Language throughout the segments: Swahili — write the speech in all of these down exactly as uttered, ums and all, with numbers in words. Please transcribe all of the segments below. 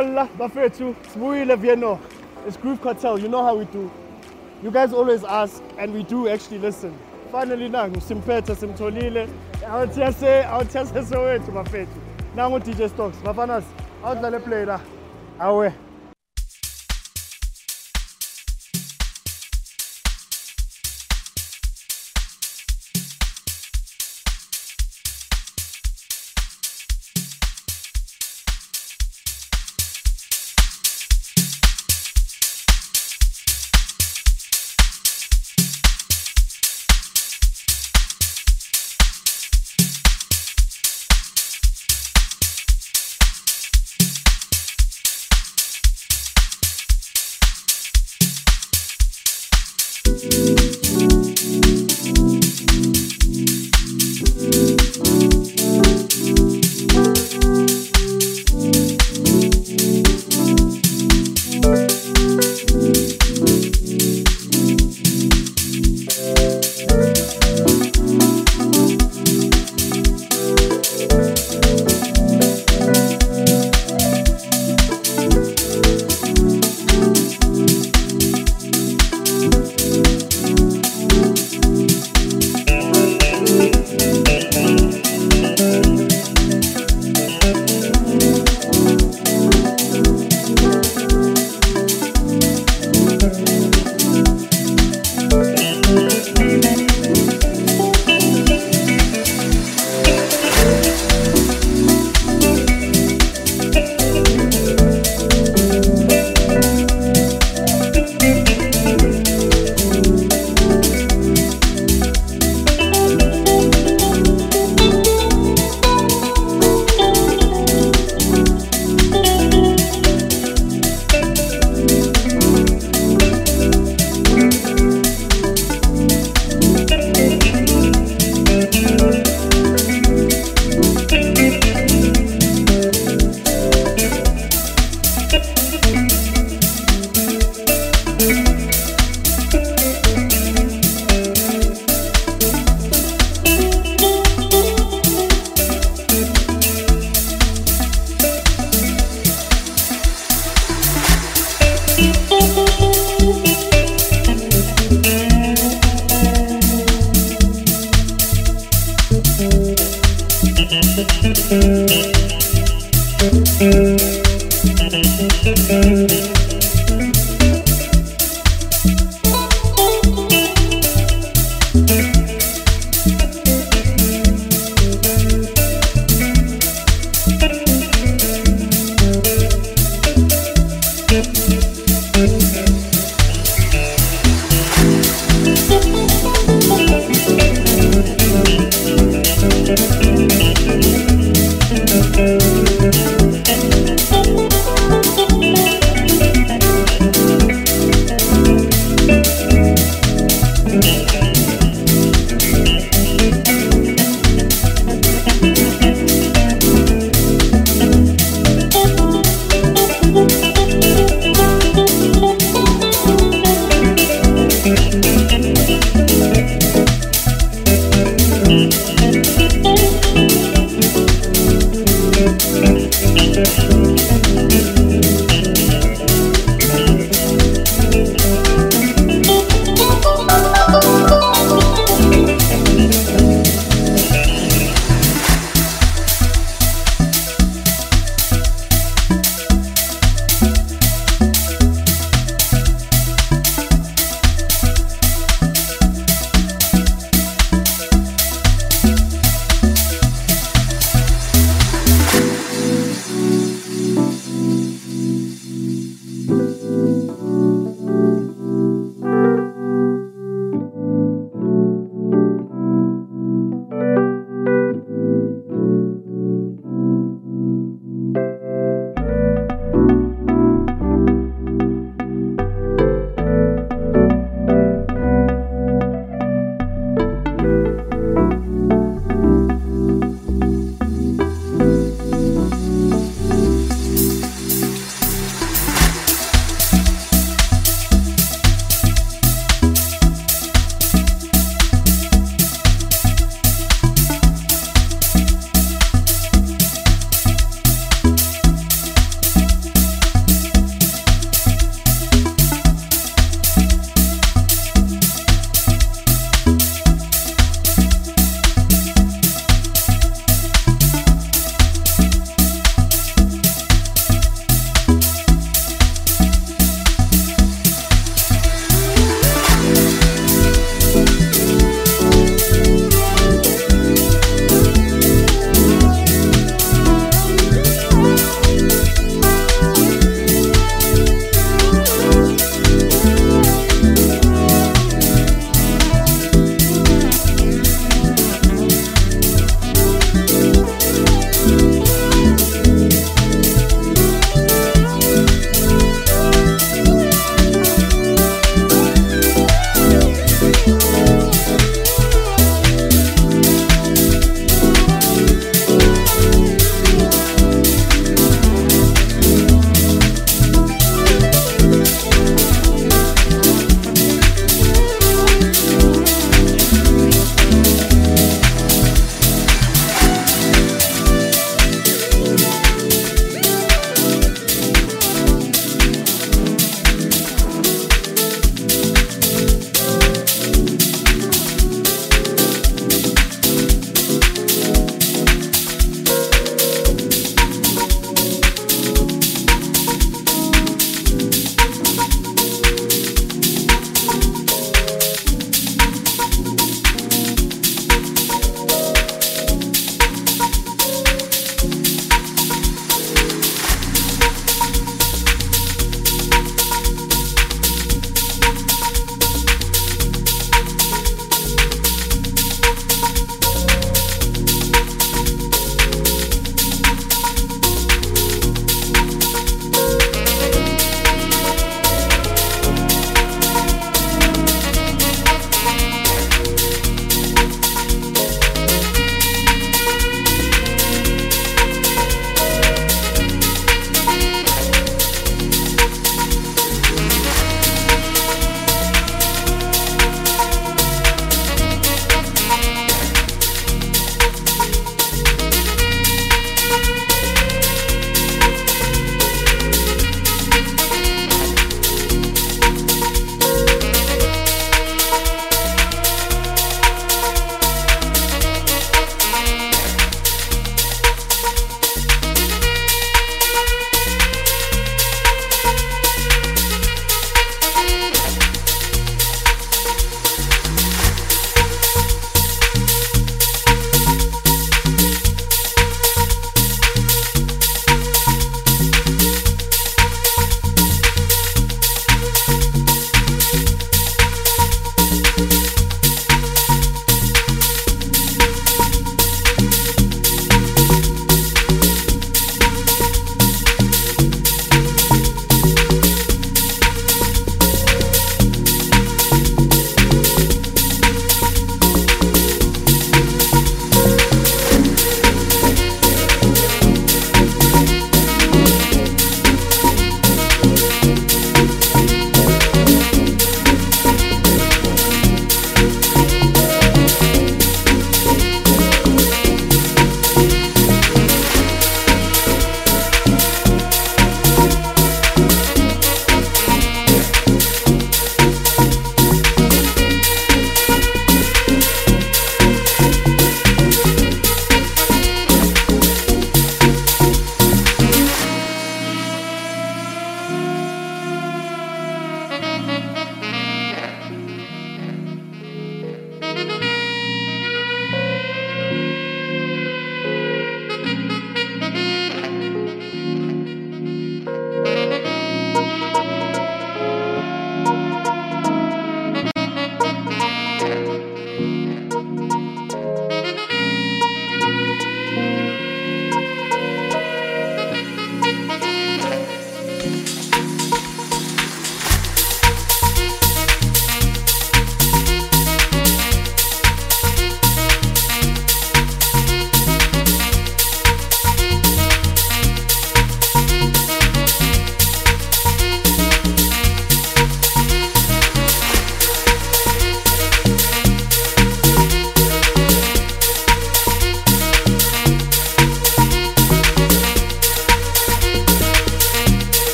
Hola, Bafetu, Smuile Vienno. It's Groove Cartel, you know how we do. You guys always ask, and we do actually listen. Finally now, Simpeta, Simtolile, out here say, out here say, so to Bafetu. Now D J Stocks, Bafanas, out there play that. Away.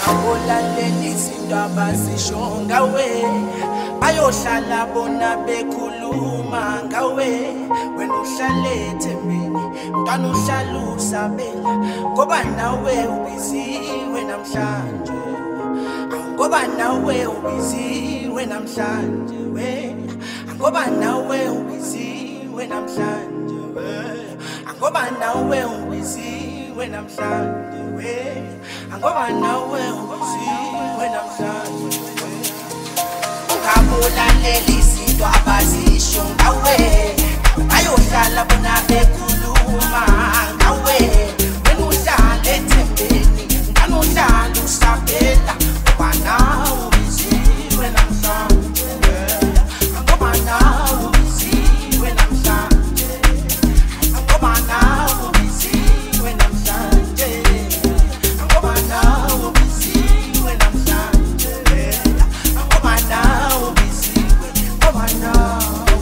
Abolaleli izinto abazisho ngawe, bayohlala bona bekhuluma ngawe. Wena uhlale ethembeni, mntwana uhlala usabela, ngoba nawe ubiziwe namhlanje. Ngoba nawe ubiziwe namhlanje we, ngoba nawe ubiziwe namhlanje we, ngoba nawe ubiziwe namhlanje we, ngoba nawe ubiziwe namhlanje we. Ungabulaleli izinto abazisho ngawe, bayohlala bona bekhuluma ngawe. Wena uhlala ethembeni, mntwana uhlala usabela, ngoba nawe ubiziwe namhlanje we, ngoba nawe ubiziwe namhlanje, ngoba nawe ubiziwe namhlanje, ngoba nawe ubiziwe namhlanje we, ngoba nawe ubiziwe, ngoba nawe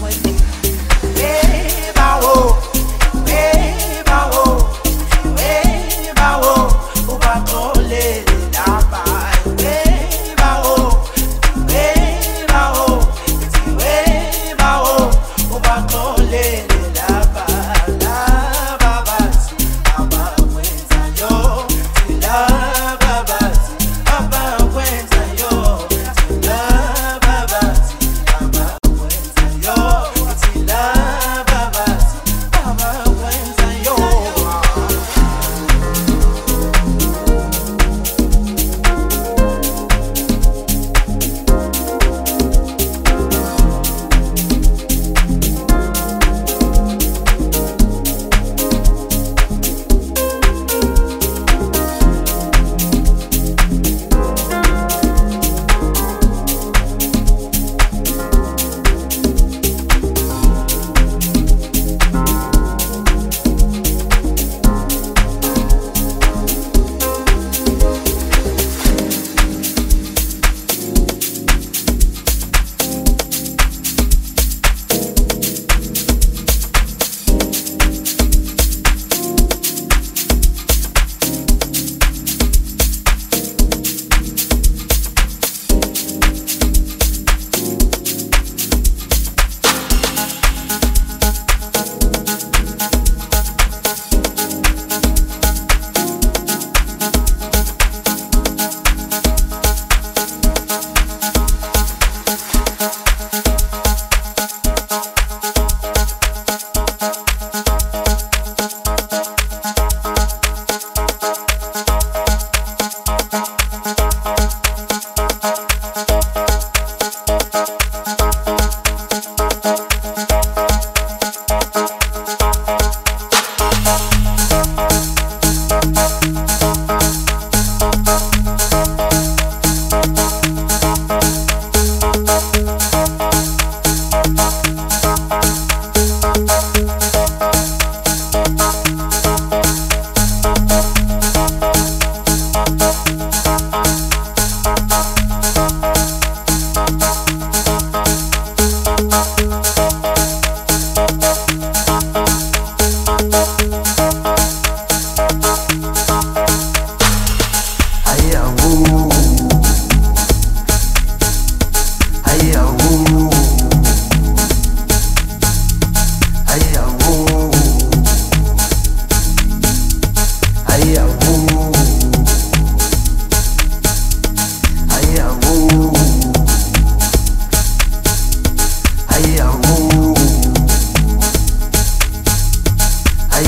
bawo bawo bawo ubaxolele lapha. Bawo bawo bawo ubaxolele lapha. Laba bathi abakwenzayo, laba bathi abakwenzayo, laba bathi abakwenzayo, laba bathi abakwenzayo.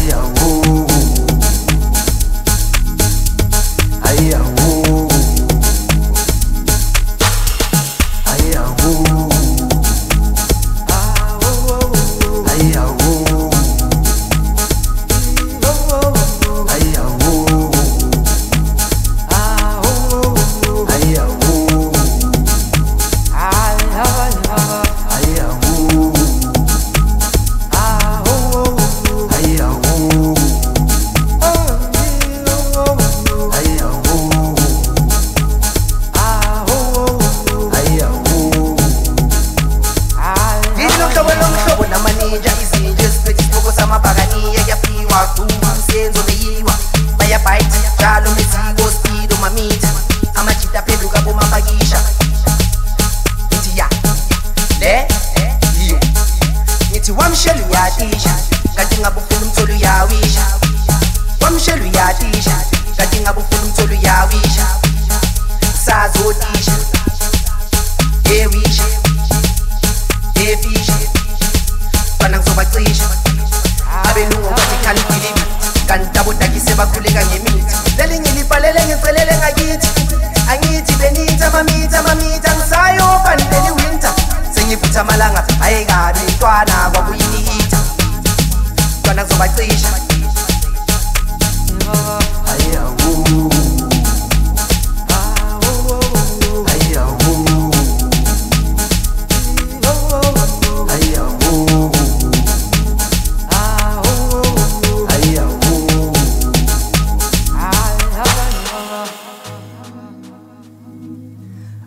Hey,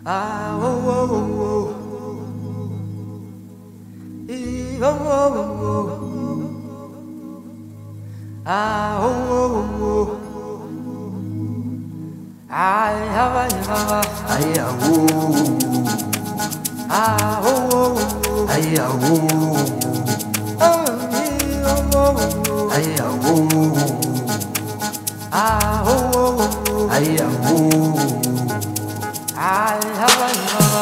Ah, oh, oh, oh, oh. Eh, oh, oh, oh, oh. Ah, oh, oh, oh, oh. Ay, hava, hava, ay, ah, oh. Ah, oh, oh, oh. Ay, ah, oh. Oh, eh, oh, oh, oh. Ay, ah, oh. Ah, oh, oh, oh. Ay, ah, oh. Ay, hava, hava.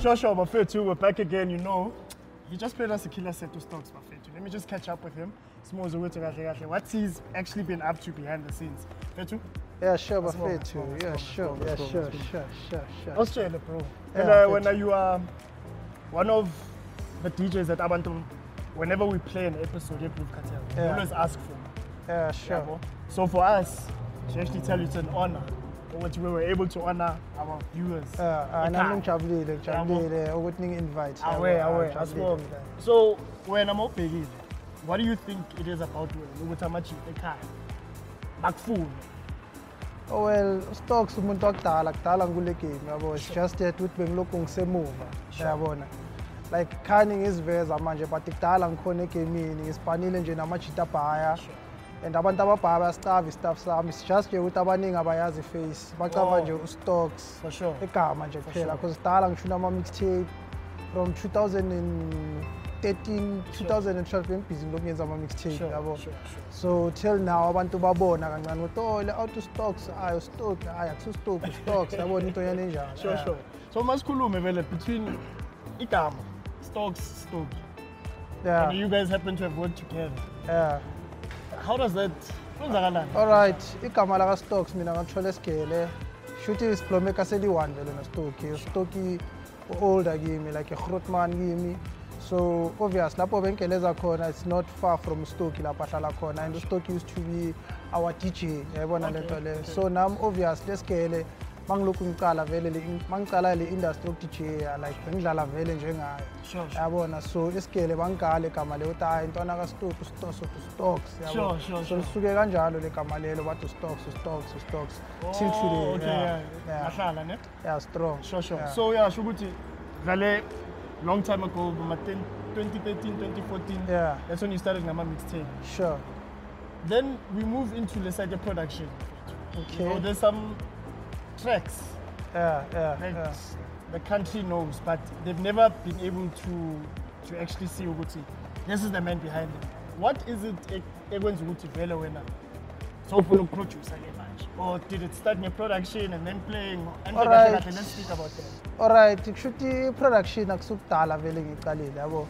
Sure, sure, Bafethu, we're back again, you know. He just played us a killer set of stocks, Bafethu. Let me just catch up with him. What's he's actually been up to behind the scenes? Fetu? Yeah, sure, Bafethu. Yeah, sure, yeah, sure, sure, sure, sure. Australia, bro. Yeah, And uh, when uh, you are one of the D Js at Abantu, whenever we play an episode of Groove Cartel, we Yeah. always ask for. Yeah, Yeah, sure. bro. So for us, to actually tell you it's an honor, what we were able to honor our viewers. Yeah, and I'm Ekhaya. ngijabulile, ngijabulile ukuthi ningi-invite. Away, away, Ngijabulile. asibonge. So when I'm obhekile, what do you think it is about wena ukuthi amachi ekhaya bakufuna? Oh well, stocks umuntu wakudala kudala ngikule game yabo. It's just that ukuthi bengilokhu ngisemuva. Yabona. Like khani ngiziveza manje but kudala ngikhona egamini ngispanile nje namajita bhaya. And abantu ababhaya bayasicava i-stuff sami. It's just nje ukuthi abaningi abayazi face. Bacava Oh. nje u-stocks. For sure. Igama nje kuphela sure. because kudala ngishuna ama-mixtape from two thousand thirteen, two thousand twelve ngibhizi ngilokhu ngenza ama-mixtape Sure, yabo. sure, sure. So till now abantu babona kancane ukuthi oh le auto stocks ayo stock ayi akusu-stock stocks yabona into yana enjalo. Sure, Yeah. sure. So masikhulume vele between igama, stocks, stock. Yeah. And you guys happen to have worked together. Yeah. How does that kwenzakalani? All right, igama laka stocks mina ngathola esigele. Shuthi isiplomeka seli-one vele nostoki. Stoki older kimi like a Grootman kimi. So obvious lapho benkeleza khona it's not far from Stoki lapha hlala khona and Stoki used to be our D J yabona Okay, lento le. okay. So nam obvious lesigele mangilokhu ngiqala vele le mangiqala le industry of D J like bengidlala vele njengayo. Sure, sure. Yabona so isigele bangigale igama le uthi hayi intwana ka Stoki stocks stocks Sure, sure, So sure. lisuke kanjalo le gama lelo bathi stocks stocks stocks till Oh, today. okay, Yeah. yeah. Yeah. Mahlala, ne? Yeah, strong. Sure, sure. Yeah. So yeah, shukuthi vele long time ago, bama twenty thirteen, twenty fourteen. Yeah. That's when you started ngama mixtape. Sure. Then we move into the side of production. Okay. You know, there's some tracks Yeah, yeah, that yeah. the country knows, but they've never been able to to actually see ukuthi this is the man behind it. What is it ekwenza ukuthi vele wena sowufuna ukuproducer ke manje? Or did it start in production and then playing? And All kahle right. kahle, let's speak about that. Alright, kushuthi production akusukudala vele ngiqalile yabo.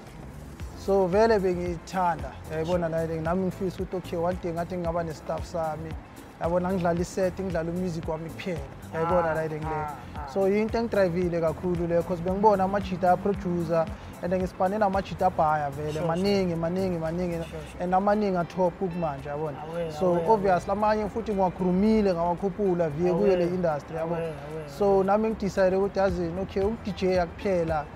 So vele bengithanda. Yayibona la nami ngifisa ukuthi okay one day ngathi ngaba ne staff sami. Yabona ngidlala iset, ngidlala umusic wami kuphela. Yayibona la le. So into engidrivile kakhulu le because bengibona amajita producer and ngisipane namajita bhaya vele maningi maningi maningi and amaningi atop kumanje yabona. Aware, So aware, obvious lamanye futhi ngiwakhulumile ngawakhuphula via kuyo le Aware, industry yabo. aware, aware. So nami ngidecide ukuthi yazini okay u-D J akuphela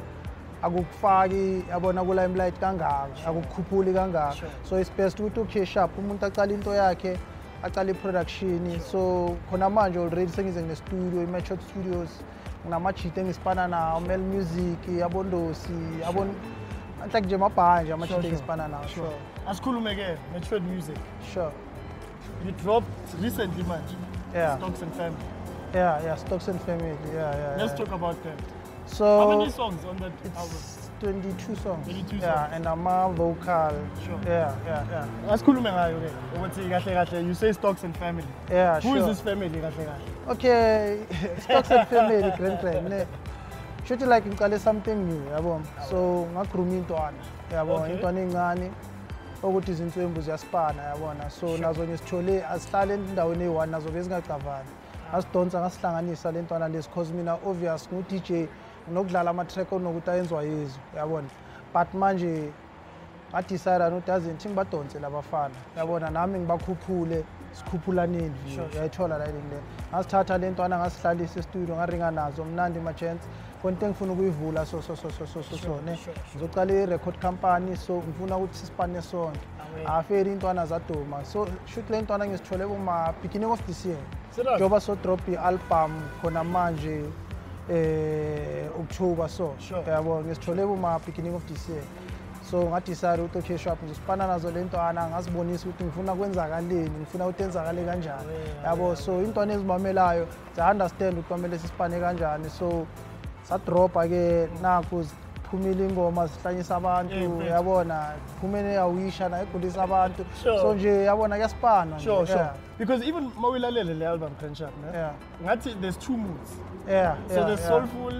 akukufaki yabona ku limelight kangaka akukhuphuli kangaka Sure. so it's best ukuthi okay sharp umuntu aqala into yakhe aqala i-production so khona manje already sengize ngine-studio i-Metro Studios nginamajita engisipana nawo Mel Music yabondosi yabon anhlake nje mabhaya nje amajita Sure, sure. engisipana nawo Sure. Asikhulume ke Metro Music. sure You dropped recently manje. Yeah. Stocks and Family. yeah yeah Stocks and Family yeah yeah Let's yeah. talk about that. So How many songs on that album? it's twenty-two songs twenty-two yeah songs. and I'm a vocal Sure. yeah yeah yeah Asikhulume ngayo ke ukuthi kahle kahle you say Stocks and Family. yeah Who is sure. this family kahle kahle? Okay, Stocks and Family, grand grand. Ne, should like ngicale something new, yabo. So ngagruma intwana, yabo, Okay. intwana encane ukuthi izinswembu ziyasipana, yabona. So nazo ngisithole asihlale endaweni eyi-one nazo bezingacavani. Asidonsa ngasihlanganisa le ntwana lesi cause mina obvious ngu-D J nokudlala ama-track onokuthi ayenzwa yizwe, yabona. But manje ngadecide ukuthi yazi ngithi ngibadonse labafana, yabona nami ngibakhuphule sikhuphulane Sure, indlu yayithola la le ngasithatha le ntwana ngasihlalisa estudio ngaringa nazo mnandi ma-chance konke engifuna ukuyivula so so so so so so so ne sure, sure. ngizocala i-record company so ngifuna ukuthi sisipane sonke Aware. aferi intwana zaduma so shoot le ntwana ngisithole kuma beginning of this year Serious? njengoba so drop i-album khona manje eh October so Sure. yabo ngisithole kuma beginning of this year so ngadecide ukuthi okay sharp ngizosipana nazo le ntwana ngasibonisa ukuthi ngifuna kwenzakaleni ngifuna ukuthi enzakale kanjani yabo so intwana ezimamelayo za-understand ukuthi kwamele sisipane kanjani so sadropa ke nakho ziphumile ingoma zihlanyisa abantu Yeah, yabona phumene yawisha na egulisa abantu Sure. so nje yabona kuyasipana nje, Sure, sure. yeah. Because even mawilalele le album Crenshaw, ne? Yeah. Ngathi there's two moods. Yeah, So yeah, there's yeah. soulful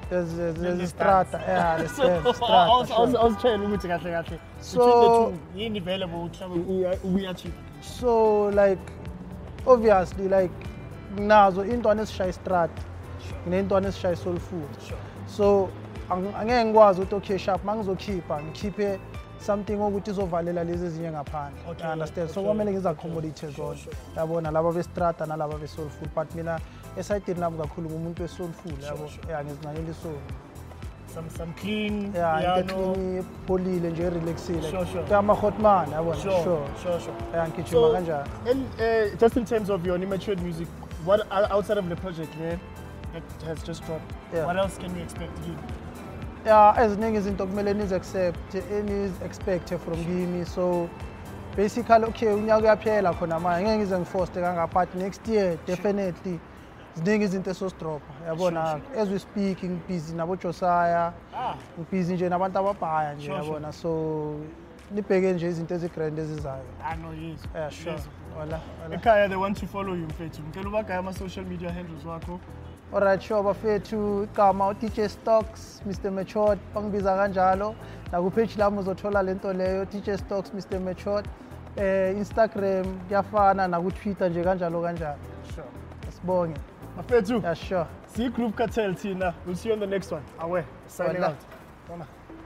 there's there's, there's the a strata, yeah, the So, stand, I strata. was, I was, sure. I was trying ukuthi kahle kahle. So- Between the two, yini available mhlawumbe uyachipa. So like obviously like nazo intwana esishaya strata, nentwana esishaya soul food. Sure. So ang- angeke ngikwazi ukuthi okay sharp mangizokhipha ngikhiphe something ukuthi izovalela lezi ezinye ngaphandle. Okay, You understand? So okay, kwamele ngiza okay. accommodate Sure, zona. sure. Yabona laba be strata nalaba be soul food but mina esayidini nami kakhulu ngumuntu we soul food yabo. sure. Yeah ngizinakela isoul. Some some clean Yeah, into piano. clean pholile nje relaxile. Sure, sure. Kama hot man yabona. Sure, Sure. sure, sure. Yeah ngigijima So, kanjani. in, uh, just in terms of your matured music, what o- outside of the project yeah, that has just dropped, Yeah. what else can we expect to do? Yeah, eziningi izinto kumele niz accept niz expect from kimi. So basically okay unyaka uyaphela khona manje ngeke ngize ngiforce kangaka but next year definitely ziningi izinto esosdrop yabona as we speak ngibusy nabo Josiah Ah, ngibusy nje nabantu ababhaya nje Sure, sure. yabona so nibheke nje izinto ezigrand ezizayo. I know yes. Yeah sure. Yes. Wala wala. Ekhaya, they want to follow you mfethu. Ngicela ubagaya ama social media handles wakho. Alright sure bafethu igama D J Stocks Mister Matured bangibiza kanjalo la ku page lami uzothola lento leyo D J Stocks Mister Matured eh Instagram kuyafana na ku Twitter nje kanjalo kanjalo. Sure. Sibonge. Mfethu, Yeah sure. see Groove Cartel thina. We'll see you on the next one. Awe, signing Wala. out. Bona.